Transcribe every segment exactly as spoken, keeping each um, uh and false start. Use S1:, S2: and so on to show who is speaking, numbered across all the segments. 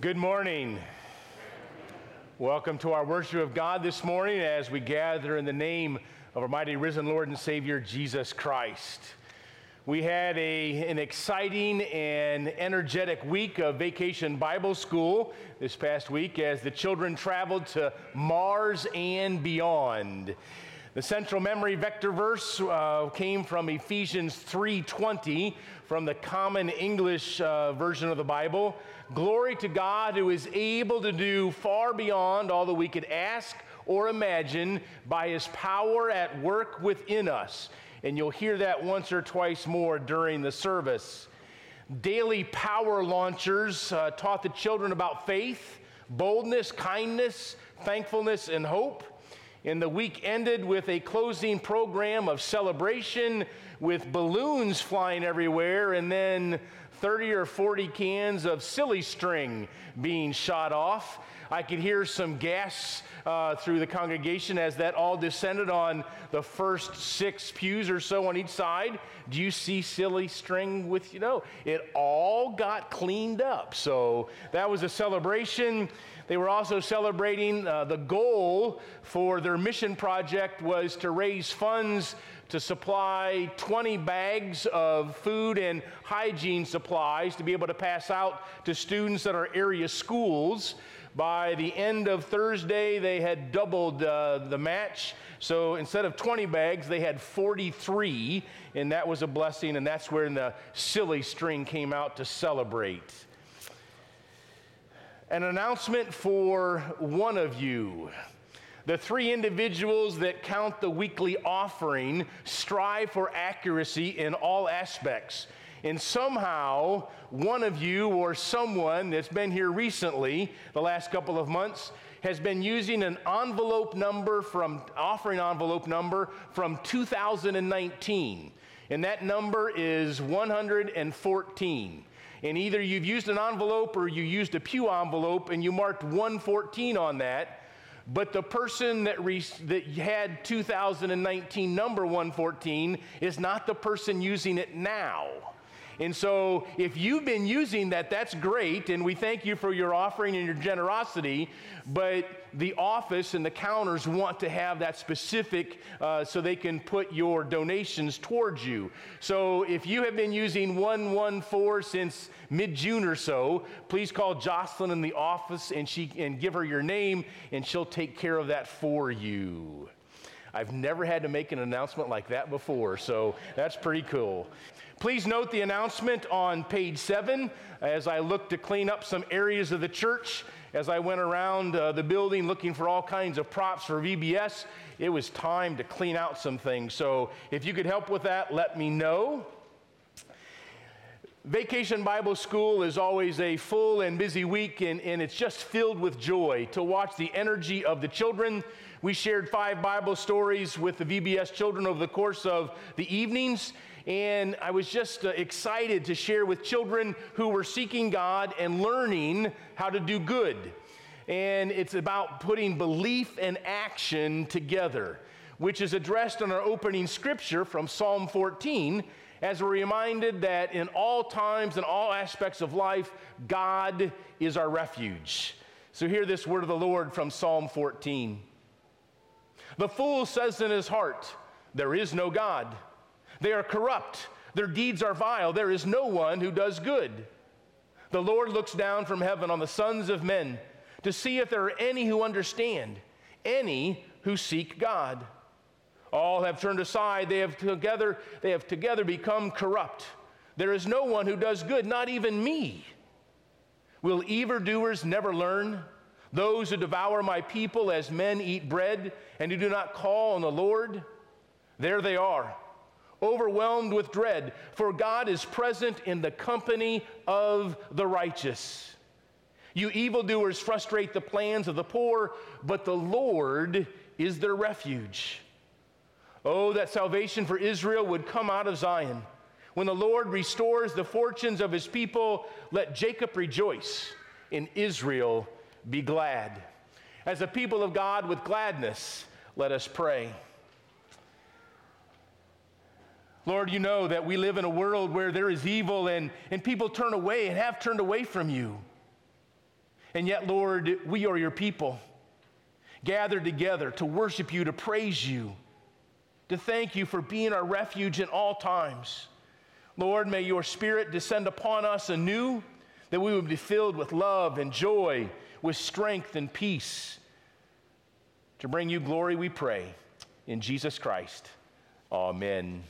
S1: Good morning. Welcome to our worship of God this morning as we gather in the name of our mighty risen Lord and Savior, Jesus Christ. We had a, an exciting and energetic week of Vacation Bible School this past week as the children traveled to Mars and beyond. The central memory vector verse uh, came from Ephesians three twenty from the Common English uh, version of the Bible. Glory to God who is able to do far beyond all that we could ask or imagine by his power at work within us. And you'll hear that once or twice more during the service. Daily power launchers uh, taught the children about faith, boldness, kindness, thankfulness, and hope. And the week ended with a closing program of celebration with balloons flying everywhere and then thirty or forty cans of silly string being shot off. I could hear some gas uh, through the congregation as that all descended on the first six pews or so on each side. Do you see silly string with, you know, it all got cleaned up. So that was a celebration. They were also celebrating uh, the goal for their mission project was to raise funds to supply twenty bags of food and hygiene supplies to be able to pass out to students at our area schools. By the end of Thursday, they had doubled uh, the match. So instead of twenty bags, they had forty-three, and that was a blessing, and that's where the silly string came out to celebrate. An announcement for one of you. The three individuals that count the weekly offering strive for accuracy in all aspects. And somehow, one of you or someone that's been here recently, the last couple of months, has been using an envelope number from, offering envelope number from two thousand nineteen. And that number is one hundred fourteen. And either you've used an envelope or you used a pew envelope and you marked one fourteen on that. But the person that, re- that had two thousand nineteen number one fourteen is not the person using it now. And so if you've been using that, that's great, and we thank you for your offering and your generosity, but the office and the counters want to have that specific uh, so they can put your donations towards you. So if you have been using one one four since mid-June or so, please call Jocelyn in the office and she and give her your name, and she'll take care of that for you. I've never had to make an announcement like that before, so that's pretty cool. Please note the announcement on page seven as I look to clean up some areas of the church. As I went around uh, the building looking for all kinds of props for V B S, it was time to clean out some things. So if you could help with that, let me know. Vacation Bible School is always a full and busy week, and, and it's just filled with joy to watch the energy of the children. We shared five Bible stories with the V B S children over the course of the evenings, and I was just uh, excited to share with children who were seeking God and learning how to do good. And it's about putting belief and action together, which is addressed in our opening scripture from Psalm fourteen, as we're reminded that in all times and all aspects of life, God is our refuge. So hear this word of the Lord from Psalm fourteen. The fool says in his heart, there is no God. They are corrupt. Their deeds are vile. There is no one who does good. The Lord looks down from heaven on the sons of men to see if there are any who understand, any who seek God. All have turned aside. They have together, they have together become corrupt. There is no one who does good, not even me. Will evildoers never learn? Those who devour my people as men eat bread and who do not call on the Lord? There they are, overwhelmed with dread, for God is present in the company of the righteous. You evildoers frustrate the plans of the poor, but the Lord is their refuge. Oh, that salvation for Israel would come out of Zion. When the Lord restores the fortunes of his people, let Jacob rejoice, and Israel be glad. As a people of God with gladness, let us pray. Lord, you know that we live in a world where there is evil and, and people turn away and have turned away from you. And yet, Lord, we are your people, gathered together to worship you, to praise you, to thank you for being our refuge in all times. Lord, may your Spirit descend upon us anew, that we would be filled with love and joy, with strength and peace. To bring you glory, we pray. In Jesus Christ, amen.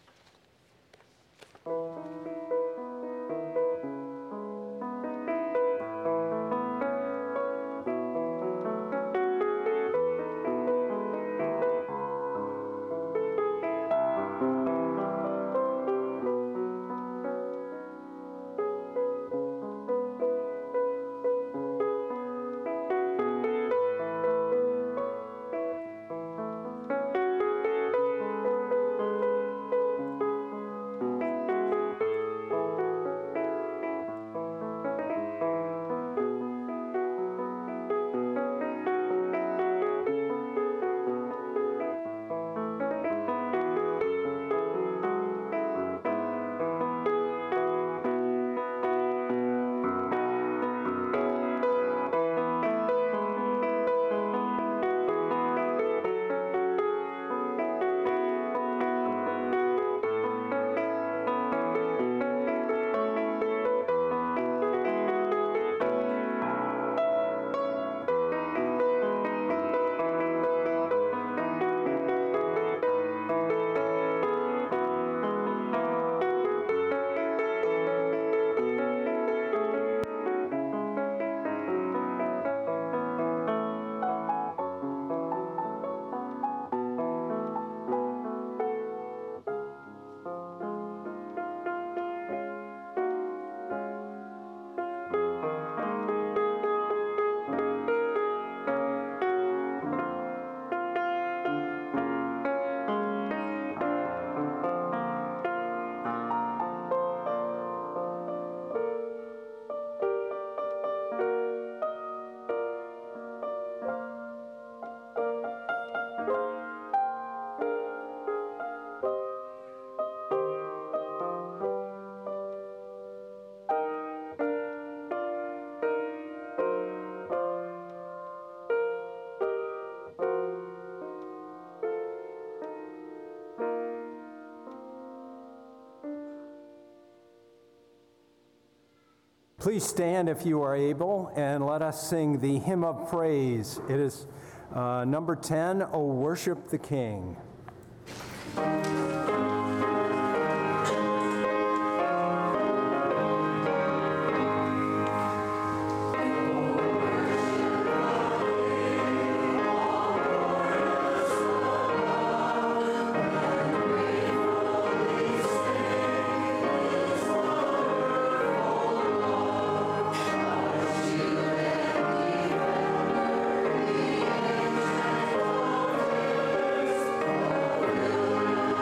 S2: Please stand if you are able, and let us sing the hymn of praise. It is uh, number ten, O Worship the King.
S3: Thank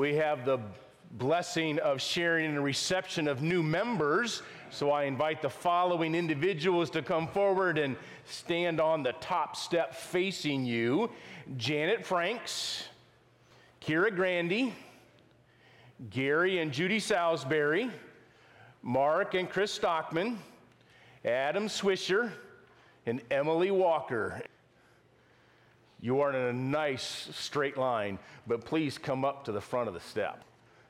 S1: we have the blessing of sharing in a reception of new members. So I invite the following individuals to come forward and stand on the top step facing you. Janet Franks, Kira Grandy, Gary and Judy Salisbury, Mark and Chris Stockman, Adam Swisher, and Emily Walker. You are in a nice straight line, but please come up to the front of the step.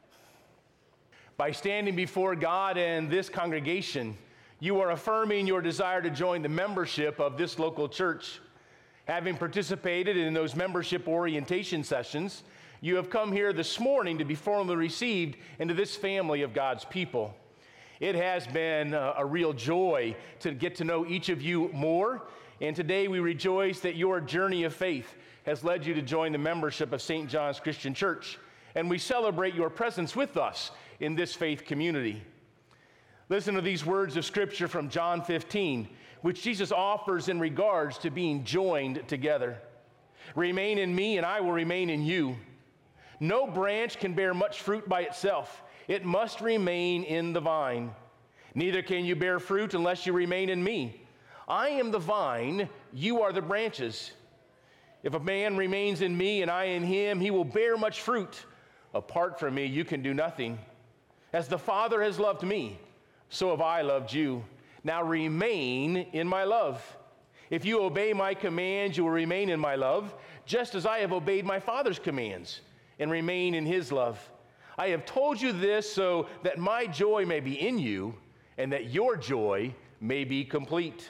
S1: By standing before God and this congregation, you are affirming your desire to join the membership of this local church. Having participated in those membership orientation sessions, you have come here this morning to be formally received into this family of God's people. It has been a, a real joy to get to know each of you more, and today we rejoice that your journey of faith has led you to join the membership of Saint John's Christian Church, and we celebrate your presence with us in this faith community. Listen to these words of Scripture from John fifteen, which Jesus offers in regards to being joined together. Remain in me, and I will remain in you. No branch can bear much fruit by itself. It must remain in the vine. Neither can you bear fruit unless you remain in me. I am the vine, you are the branches. If a man remains in me and I in him, he will bear much fruit. Apart from me, you can do nothing. As the Father has loved me, so have I loved you. Now remain in my love. If you obey my commands, you will remain in my love, just as I have obeyed my Father's commands and remain in his love. I have told you this so that my joy may be in you and that your joy may be complete.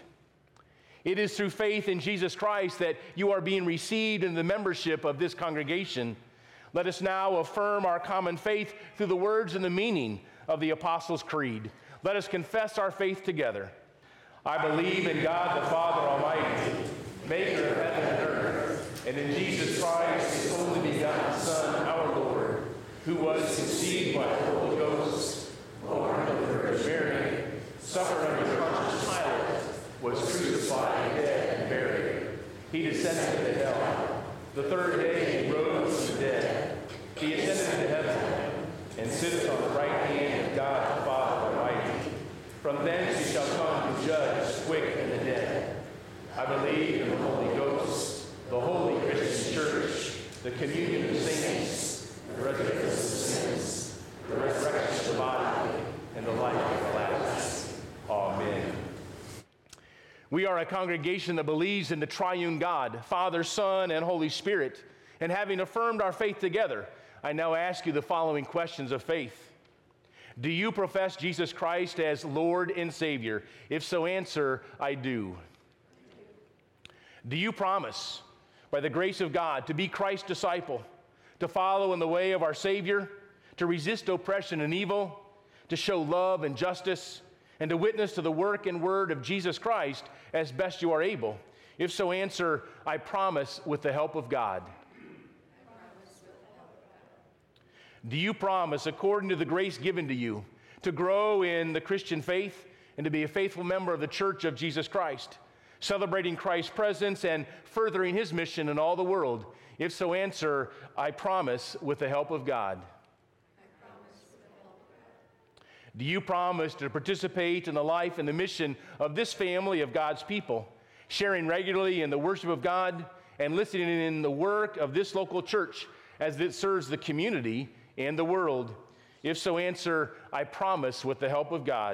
S1: It is through faith in Jesus Christ that you are being received in the membership of this congregation. Let us now affirm our common faith through the words and the meaning of the Apostles' Creed. Let us confess our faith together. I believe in God the Father Almighty, maker of heaven and earth, and in Jesus Christ, his only begotten Son, our Lord, who was conceived by the Holy Ghost, born of the Virgin Mary, suffered under Pontius Pilate, was crucified, dead, and buried. He descended into hell. The third day he rose from the dead. He ascended into heaven and sitteth on the right hand of God the Father Almighty. From thence he shall come to judge the quick and the dead. I believe in the Holy Ghost, the holy Christian church, the communion of saints, the resurrection of sins, the resurrection of the body, and the life everlasting. Amen. We are a congregation that believes in the triune God, Father, Son, and Holy Spirit. And having affirmed our faith together, I now ask you the following questions of faith. Do you profess Jesus Christ as Lord and Savior? If so, answer, I do. Do you promise, by the grace of God, to be Christ's disciple, to follow in the way of our Savior, to resist oppression and evil, to show love and justice, and to witness to the work and word of Jesus Christ as best you are able? If so, answer, I promise with the help of God. Do you promise, according to the grace given to you, to grow in the Christian faith and to be a faithful member of the Church of Jesus Christ, celebrating Christ's presence and furthering his mission in all the world? If so, answer, I promise with the help of God. Do you promise to participate in the life and the mission of this family of God's people, sharing regularly in the worship of God and listening in the work of this local church as it serves the community and the world? If so, answer, I promise with the help of God.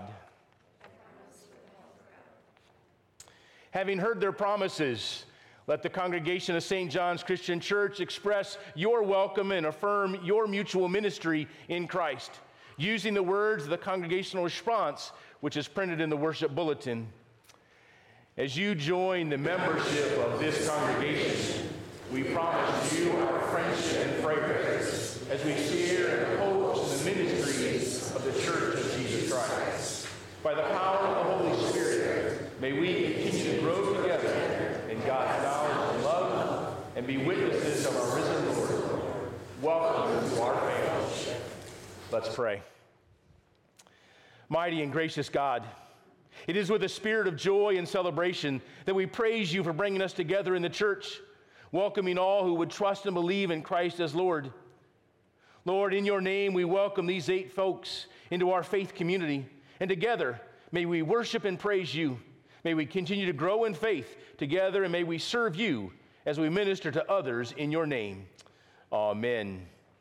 S1: Having heard their promises, let the congregation of Saint John's Christian Church express your welcome and affirm your mutual ministry in Christ, using the words of the congregational response, which is printed in the worship bulletin. As you join the membership of this congregation, we promise you our friendship and prayers as we share in the hopes and the ministries of the Church of Jesus Christ. By the power of the Holy Spirit, may we continue to grow together in God's knowledge and love and be witnesses of our risen Lord. Welcome to our family. Let's pray. Mighty and gracious God, it is with a spirit of joy and celebration that we praise you for bringing us together in the church, welcoming all who would trust and believe in Christ as Lord. Lord, in your name, we welcome these eight folks into our faith community. And together, may we worship and praise you. May we continue to grow in faith together, and may we serve you as we minister to others in your name. Amen.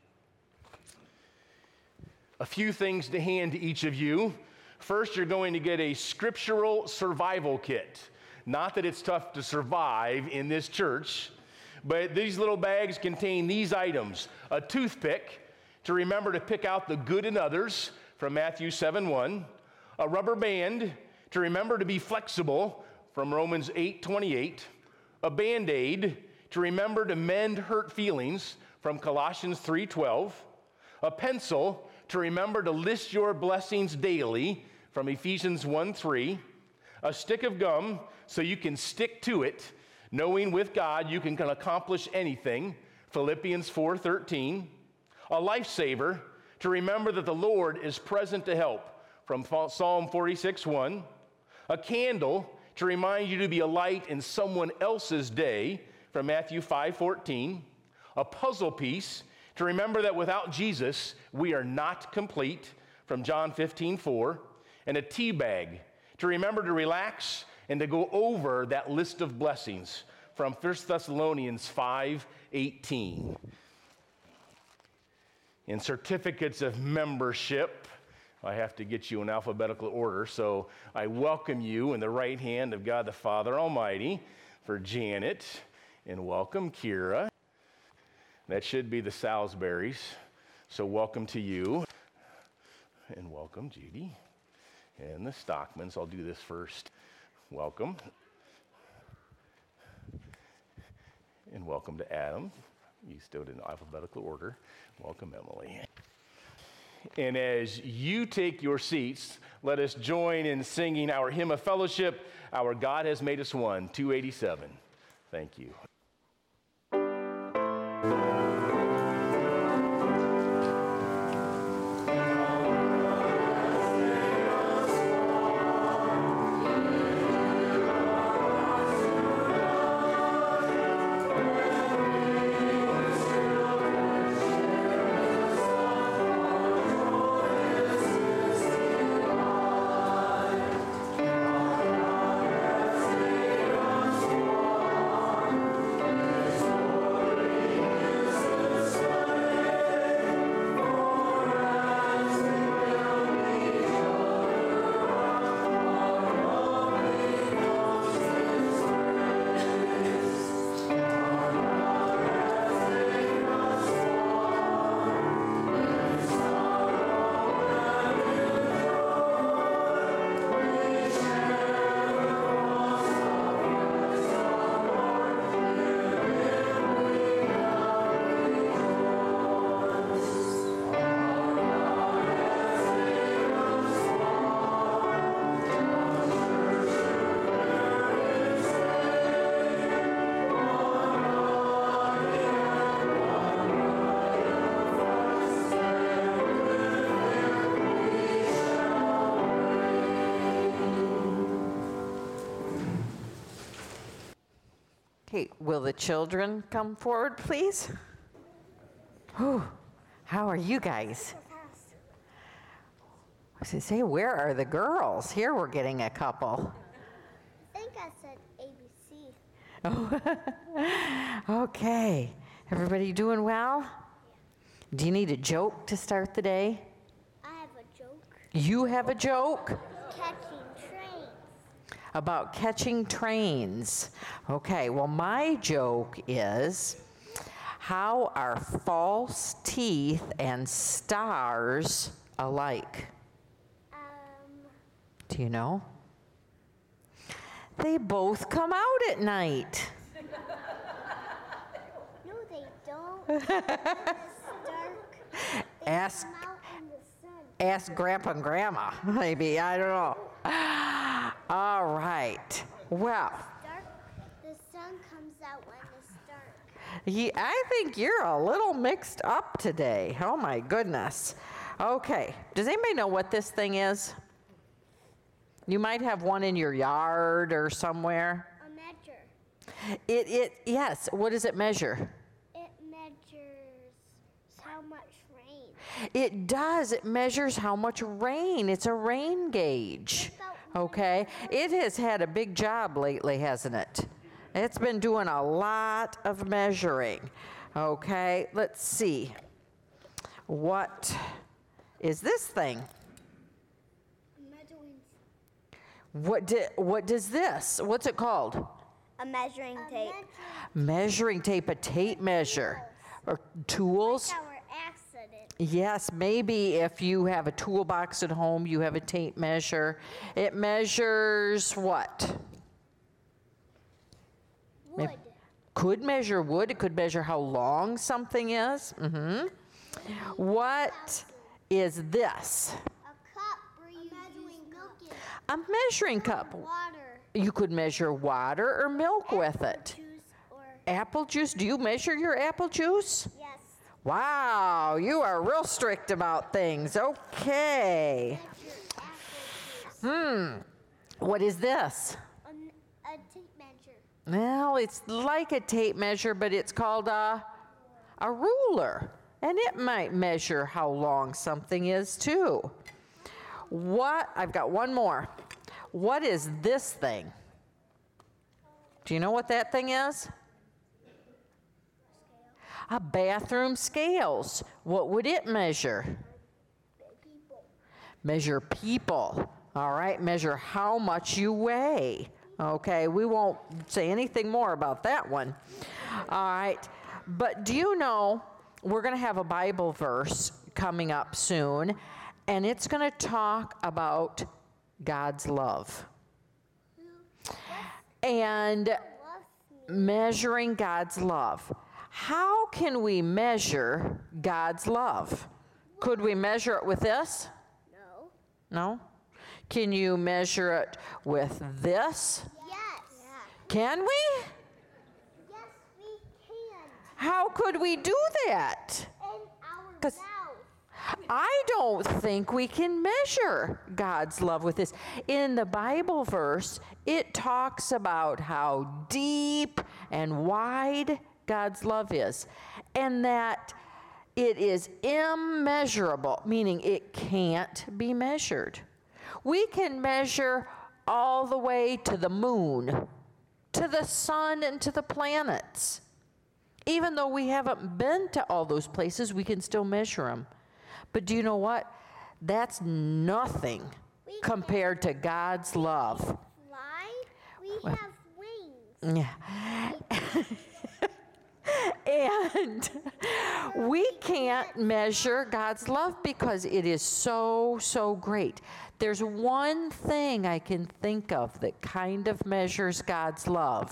S1: A few things to hand to each of you. First, you're going to get a scriptural survival kit. Not that it's tough to survive in this church, but these little bags contain these items. A toothpick to remember to pick out the good in others from Matthew seven one. A rubber band to remember to be flexible from Romans eight twenty-eight. A Band-Aid to remember to mend hurt feelings from Colossians three twelve. A pencil to remember to list your blessings daily from Ephesians one three. A stick of gum so you can stick to it, knowing with God you can accomplish anything, Philippians four thirteen. A lifesaver to remember that the Lord is present to help, from Psalm forty-six one. A candle to remind you to be a light in someone else's day, from Matthew five fourteen. A puzzle piece to remember that without Jesus we are not complete, from John fifteen four. And a tea bag to remember to relax and to go over that list of blessings, from First Thessalonians five eighteen. And certificates of membership, I have to get you in alphabetical order, so I welcome you in the right hand of God the Father Almighty for Janet, and welcome Kira. That should be the Salisburys, so welcome to you, and welcome Judy, and the Stockmans. I'll do this first. Welcome. And welcome to Adam. You stood in alphabetical order. Welcome, Emily. And as you take your seats, let us join in singing our hymn of fellowship, Our God Has Made Us One, two eighty-seven. Thank you.
S3: Okay, will the children come forward, please? Whew, how are you guys? I was going to say, where are the girls? Here we're getting a couple.
S4: I think I said A B C.
S3: Oh, okay. Everybody doing well? Do you need a joke to start the day?
S4: I have a joke.
S3: You have a joke?
S4: Catching trains.
S3: About catching trains. Okay, well, my joke is, how are false teeth and stars alike?
S4: Um,
S3: Do you know? They both come out at night.
S4: no, they don't. It's dark. They
S3: Ask,
S4: come out in the sun.
S3: ask Grandpa and Grandma, maybe, I don't know. All right, well,
S4: Dark. The sun comes out when it's dark.
S3: he, I think you're a little mixed up today. Oh my goodness. Okay, does anybody know what this thing is? You might have one in your yard or somewhere.
S4: A measure.
S3: It, it, yes, what does it measure?
S4: It measures how much rain
S3: It does. It measures how much rain. It's a rain gauge. Okay? It has had a big job lately, hasn't it? It's been doing a lot of measuring. Okay? Let's see. What is this thing?
S4: Measuring.
S3: What, di- what does this? What's it called?
S4: A measuring tape.
S3: Measuring tape, a tape measure. Or tools.
S4: Our accident.
S3: Yes, maybe if you have a toolbox at home, you have a tape measure. It measures what?
S4: Wood.
S3: Could measure wood. It could measure how long something is. Mm-hmm. What is this?
S4: A cup where you measuring milk in.
S3: A measuring cup.
S4: Water.
S3: You could measure water or milk with it.
S4: Juice or
S3: Apple juice. Do you measure your apple juice?
S4: yes.
S3: Wow, you are real strict about things. Okay.
S4: Measure apple juice.
S3: Hmm. What is this?
S4: An- A tape measure.
S3: Well, it's like a tape measure, but it's called a, a ruler. And it might measure how long something is, too. What? I've got one more. What is this thing? Do you know what that thing is? A bathroom scales. What would it measure?
S4: People.
S3: Measure people. All right, measure how much you weigh. Okay, we won't say anything more about that one. All right, but do you know we're going to have a Bible verse coming up soon, and it's going to talk about God's love. And
S4: Loves me.
S3: measuring God's love. How can we measure God's love? Could we measure it with this?
S4: No.
S3: No? Can you measure it with this?
S4: Yes.
S3: Can we?
S4: Yes, we can.
S3: How could we do that?
S4: In our
S3: 'Cause-
S4: mouth.
S3: I don't think we can measure God's love with this. In the Bible verse, it talks about how deep and wide God's love is, and that it is immeasurable, meaning it can't be measured. We can measure all the way to the moon, to the sun, and to the planets. Even though we haven't been to all those places, we can still measure them. But do you know what? That's nothing
S4: We
S3: compared to God's love.
S4: Fly. We have wings.
S3: Yeah. And we can't measure God's love because it is so, so great. There's one thing I can think of that kind of measures God's love: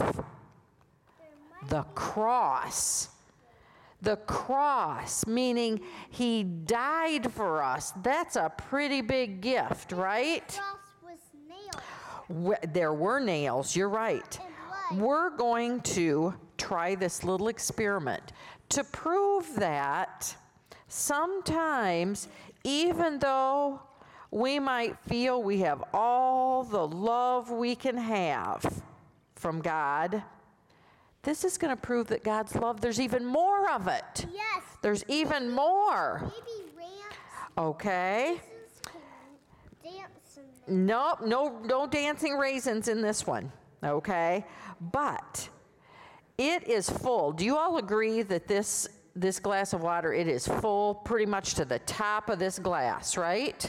S3: the cross. The cross, meaning he died for us. That's a pretty big gift, right?
S4: Cross was nailed.
S3: W- There were nails, you're right.
S4: And blood.
S3: We're going to try this little experiment to prove that sometimes, even though we might feel we have all the love we can have from God, this is going to prove that God's love, there's even more of it.
S4: Yes.
S3: There's even more.
S4: Baby ramps.
S3: Okay?
S4: Can dance in them.
S3: Nope, no, no dancing raisins in this one. Okay? But it is full. Do you all agree that this this glass of water, it is full pretty much to the top of this glass, right?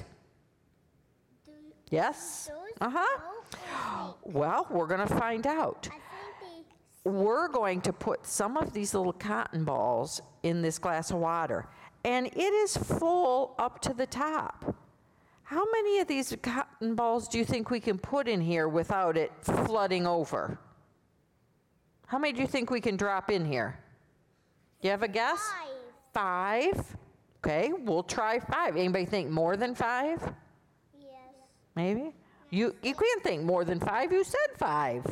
S4: Do
S3: Yes?
S4: those
S3: Uh-huh.
S4: float or
S3: Well, we're going to find out.
S4: sink? I think they
S3: We're going to put some of these little cotton balls in this glass of water, and it is full up to the top. How many of these cotton balls do you think we can put in here without it flooding over? How many do you think we can drop in here? Do you have a guess?
S4: Five.
S3: Five? Okay, we'll try five. Anybody think more than five?
S4: Yes.
S3: Maybe? You, you can't think more than five. You said five.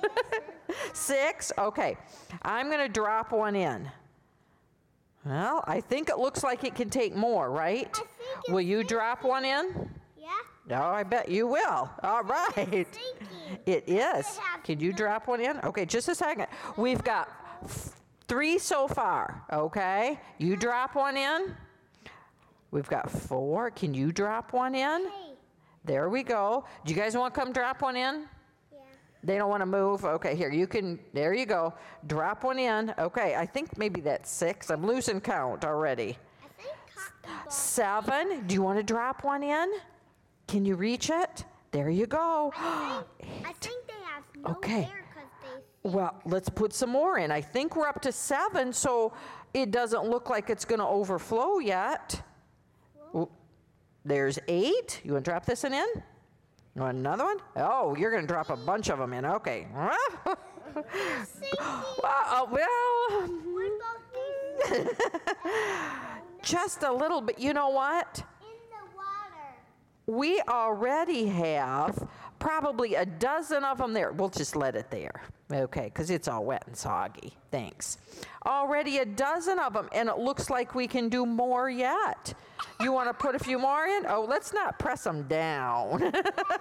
S3: Six? Okay. I'm going to drop one in. Well, I think it looks like it can take more, right?
S4: I think it's
S3: Will you
S4: sinking.
S3: drop one in?
S4: Yeah.
S3: Oh, I bet you will. All right.
S4: Sinking.
S3: It is.
S4: have
S3: Can you
S4: to-
S3: drop one in? Okay, just a second. We've got f- three so far, okay? You drop one in. We've got four. Can you drop one in?
S4: Hey.
S3: There we go. Do you guys want to come drop one in?
S4: Yeah.
S3: They don't want to move? Okay, here, you can, there you go. Drop one in. Okay, I think maybe that's six. I'm losing count already.
S4: I think cotton ball.
S3: Seven. Do you want to drop one in? Can you reach it? There you go.
S4: I think they have no
S3: Okay.
S4: hair because they.
S3: Well, let's put some more in. I think we're up to seven, so it doesn't look like it's going to overflow yet. Oop. There's eight. You want to drop this one in? You want another one? Oh, you're going to drop a bunch of them in. Okay. well, uh, well,
S4: What about these?
S3: just a little bit. You know what?
S4: In the water.
S3: We already have probably a dozen of them there. We'll just let it there, okay, because it's all wet and soggy. Thanks. Already a dozen of them, and it looks like we can do more yet. You want to put a few more in? Oh, let's not press them down.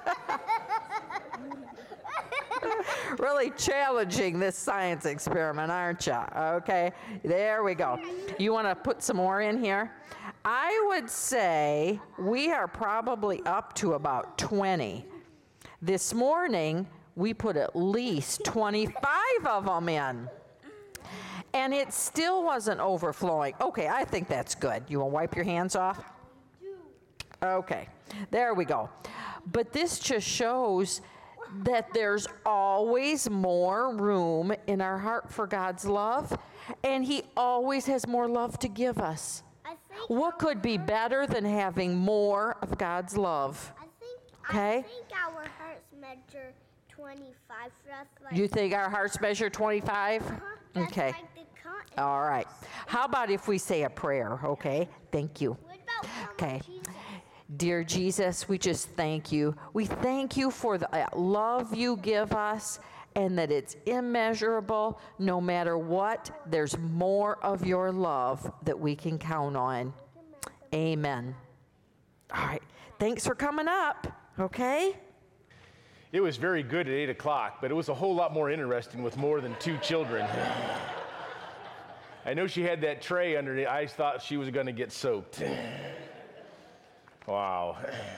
S3: Really challenging this science experiment, aren't you? Okay, there we go. You want to put some more in here? I would say we are probably up to about twenty. This morning, we put at least twenty-five of them in. And it still wasn't overflowing. Okay, I think that's good. You want to wipe your hands off? Okay, there we go. But this just shows that there's always more room in our heart for God's love, and He always has more love to give us.
S4: I think.
S3: What could be better than having more of God's love?
S4: I think.
S3: Okay.
S4: I think our hearts measure twenty-five for us. Like,
S3: You think our hearts measure twenty-five?
S4: huh? That's
S3: Okay.
S4: Like the cotton.
S3: All right. How about if we say a prayer, okay? Thank you.
S4: What about Mama
S3: Okay.
S4: Jesus?
S3: Dear Jesus, we just thank you. We thank you for the uh, love you give us and that it's immeasurable. No matter what, there's more of your love that we can count on. Amen. All right. Thanks for coming up, okay?
S1: It was very good at eight o'clock, but it was a whole lot more interesting with more than two children. I know she had that tray underneath. I thought she was going to get soaked. Wow.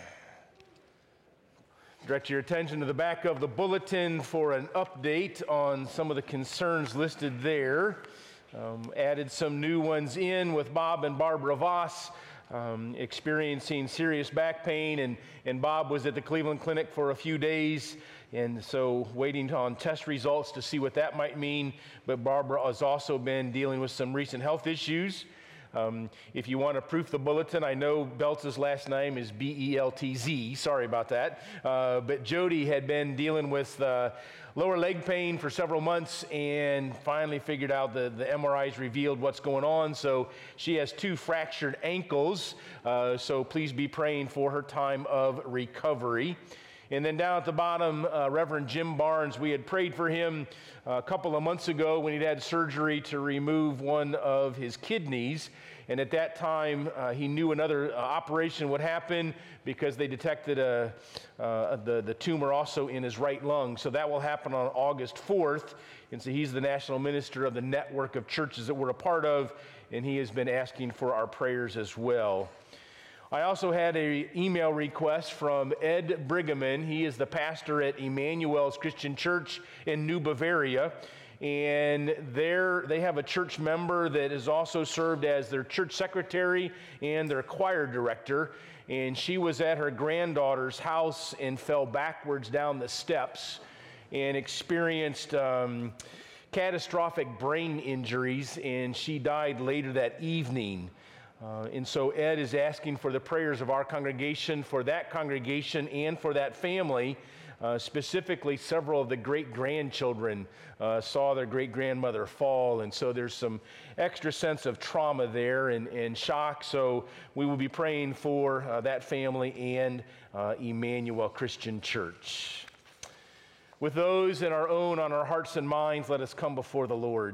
S1: Direct your attention to the back of the bulletin for an update on some of the concerns listed there. Um, added some new ones in with Bob and Barbara Voss um, experiencing serious back pain, and, and Bob was at the Cleveland Clinic for a few days, and so waiting on test results to see what that might mean. But Barbara has also been dealing with some recent health issues. Um, if you want to proof the bulletin, I know Beltz's last name is B E L T Z. Sorry about that. Uh, but Jody had been dealing with uh, lower leg pain for several months and finally figured out the, the M R Is revealed what's going on. So she has two fractured ankles. Uh, so please be praying for her time of recovery. And then down at the bottom, uh, Reverend Jim Barnes, we had prayed for him a couple of months ago when he'd had surgery to remove one of his kidneys. And at that time, uh, he knew another uh, operation would happen because they detected a, uh, the, the tumor also in his right lung. So that will happen on August fourth. And so he's the national minister of the network of churches that we're a part of, and he has been asking for our prayers as well. I also had an email request from Ed Brigham. He is the pastor at Emmanuel's Christian Church in New Bavaria. And there they have a church member that has also served as their church secretary and their choir director. And she was at her granddaughter's house and fell backwards down the steps and experienced um, catastrophic brain injuries, and she died later that evening. Uh, and so Ed is asking for the prayers of our congregation, for that congregation and for that family. Uh, specifically, several of the great-grandchildren uh, saw their great-grandmother fall, and so there's some extra sense of trauma there and, and shock. So we will be praying for uh, that family and uh, Emmanuel Christian Church. With those in our own, on our hearts and minds, let us come before the Lord.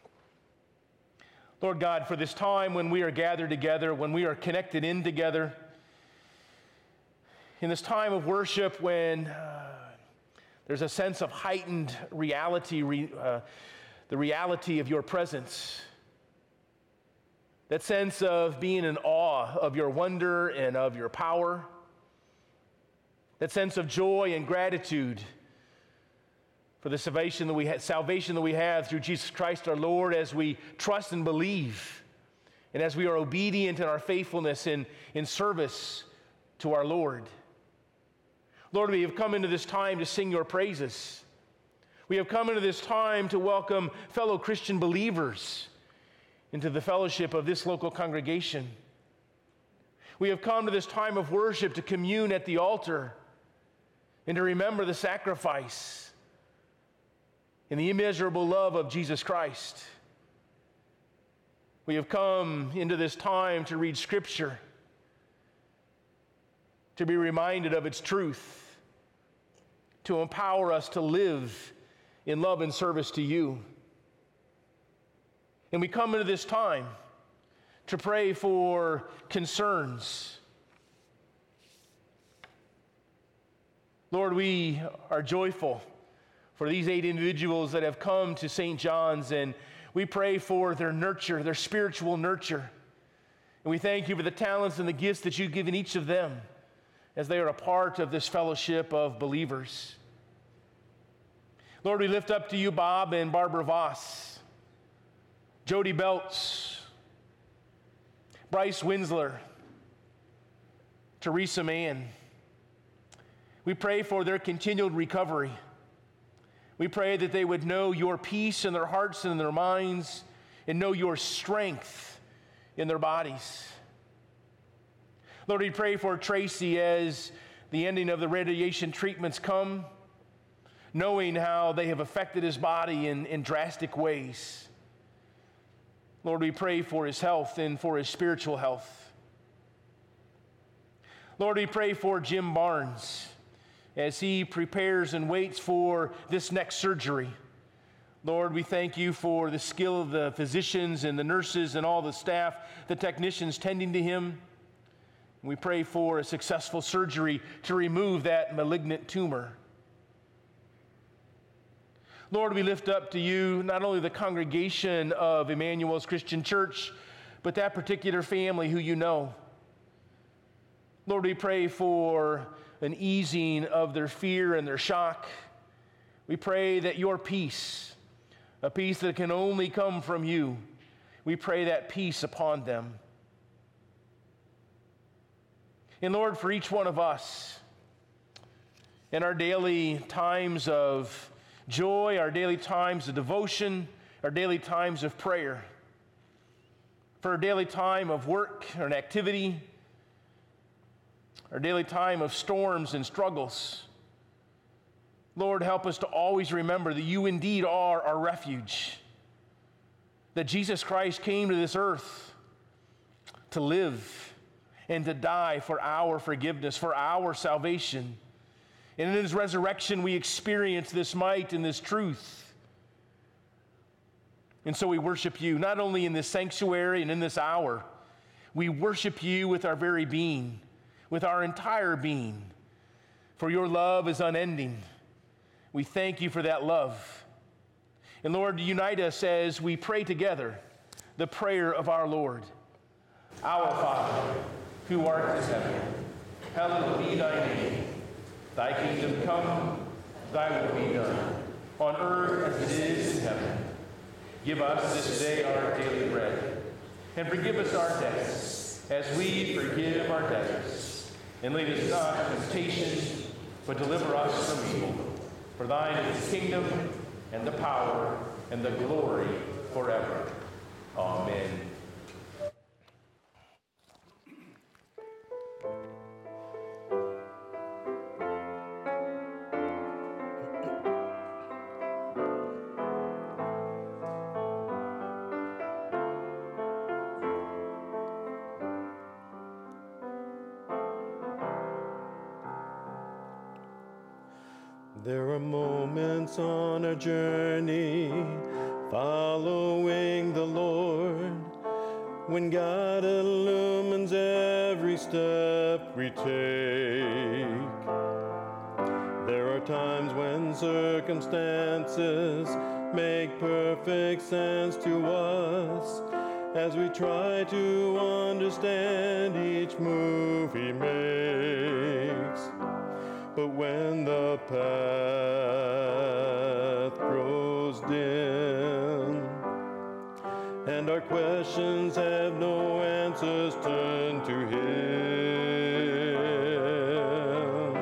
S1: Lord God, for this time when we are gathered together, when we are connected in together, in this time of worship when uh, there's a sense of heightened reality, re, uh, the reality of your presence, that sense of being in awe of your wonder and of your power, that sense of joy and gratitude for the salvation that we have, salvation that we have through Jesus Christ our Lord, as we trust and believe, and as we are obedient in our faithfulness in, in service to our Lord. Lord, we have come into this time to sing your praises. We have come into this time to welcome fellow Christian believers into the fellowship of this local congregation. We have come to this time of worship to commune at the altar and to remember the sacrifice and the immeasurable love of Jesus Christ. We have come into this time to read Scripture, to be reminded of its truth, to empower us to live in love and service to you. And we come into this time to pray for concerns. Lord, we are joyful for these eight individuals that have come to Saint John's, and we pray for their nurture, their spiritual nurture. And we thank you for the talents and the gifts that you've given each of them as they are a part of this fellowship of believers. Lord, we lift up to you Bob and Barbara Voss, Jody Belts, Bryce Winsler, Teresa Mann. We pray for their continued recovery. We pray that they would know your peace in their hearts and in their minds, and know your strength in their bodies. Lord, we pray for Tracy as the ending of the radiation treatments come, knowing how they have affected his body in, in drastic ways. Lord, we pray for his health and for his spiritual health. Lord, we pray for Jim Barnes as he prepares and waits for this next surgery. Lord, we thank you for the skill of the physicians and the nurses and all the staff, the technicians tending to him. We pray for a successful surgery to remove that malignant tumor. Lord, we lift up to you not only the congregation of Emmanuel's Christian Church, but that particular family who you know. Lord, we pray for an easing of their fear and their shock. We pray that your peace, a peace that can only come from you, we pray that peace upon them. And Lord, for each one of us, in our daily times of joy, our daily times of devotion, our daily times of prayer, for our daily time of work or an activity, our daily time of storms and struggles, Lord, help us to always remember that you indeed are our refuge, that Jesus Christ came to this earth to live and to die for our forgiveness, for our salvation. And in his resurrection, we experience this might and this truth. And so we worship you, not only in this sanctuary and in this hour, we worship you with our very being, with our entire being. For your love is unending. We thank you for that love. And Lord, unite us as we pray together the prayer of our Lord. Our Father, who art in heaven, hallowed be thy name. Thy kingdom come, thy will be done, on earth as it is in heaven. Give us this day our daily bread, and forgive us our debts, as we forgive our debtors. And lead us not into temptation, but deliver us from evil. For thine is the kingdom, and the power, and the glory forever. Amen.
S5: There are moments on our journey following the Lord when God illumines every step we take. There are times when circumstances make perfect sense to us, as we try to understand each move he makes. But when the path grows dim and our questions have no answers, turn to him.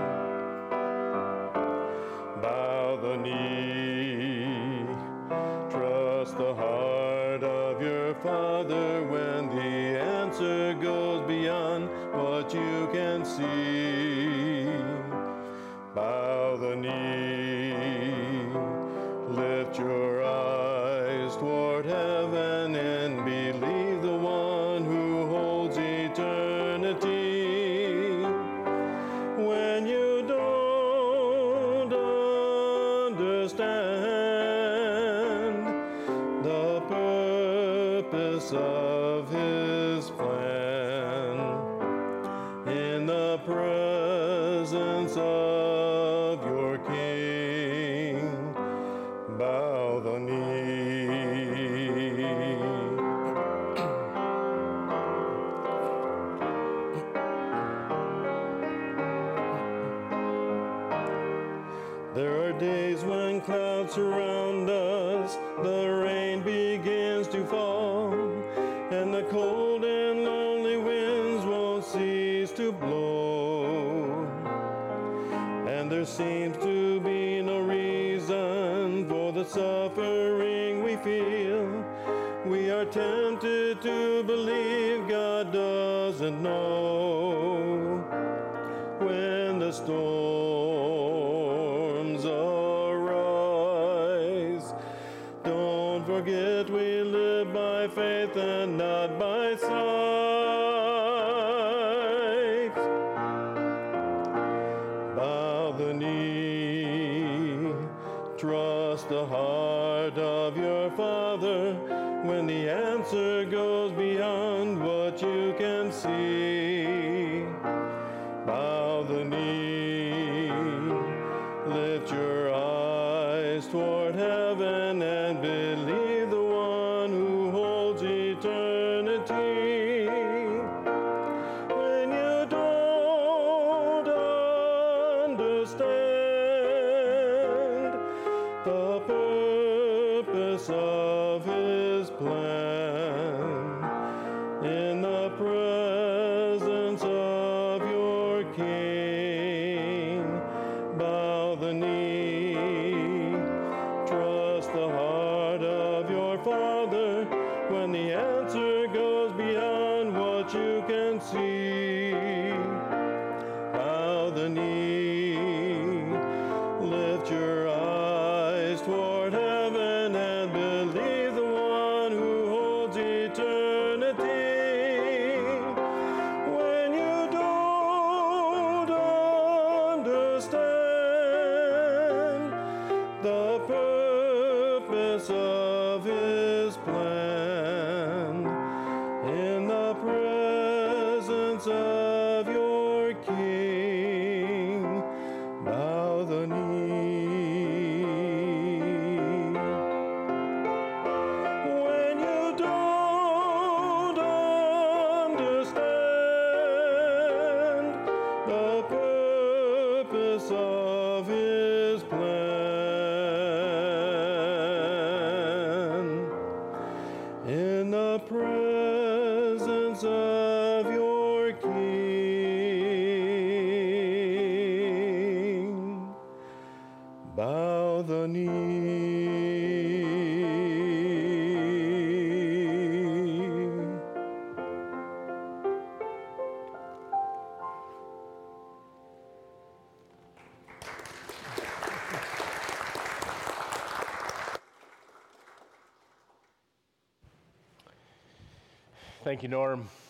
S5: Bow the knee, trust the heart of your Father when the answer goes beyond what you can see. Bow the knee, lift your eyes toward heaven and believe the one who holds eternity. When you don't understand the purpose of his plan, in the presence of your King, bow the knee. There are days when clouds surround us, the rain begins to fall, and the cold and lonely winds won't cease to blow. And there seems to be no reason for the suffering we feel. We are tempted to believe God doesn't know. When the storms arise, don't forget we live by faith and not by sight. Bow the knee, trust the heart of your Father when the answer goes beyond what you can see. Bow the knee, lift your eyes toward heaven and believe the one who holds eternity. When you don't understand the purpose of his plan, in the presence of your King, bow the knee, trust the heart of your Father when the answer goes beyond what you can see. Bow the knee, lift your eyes toward heaven and believe the one who holds eternity. When you don't understand the purpose of his plan, in the presence of your King, bow the knee. When you don't understand the purpose of his plan, in the presence of your King, bow the knee.
S1: Thank you, Norm.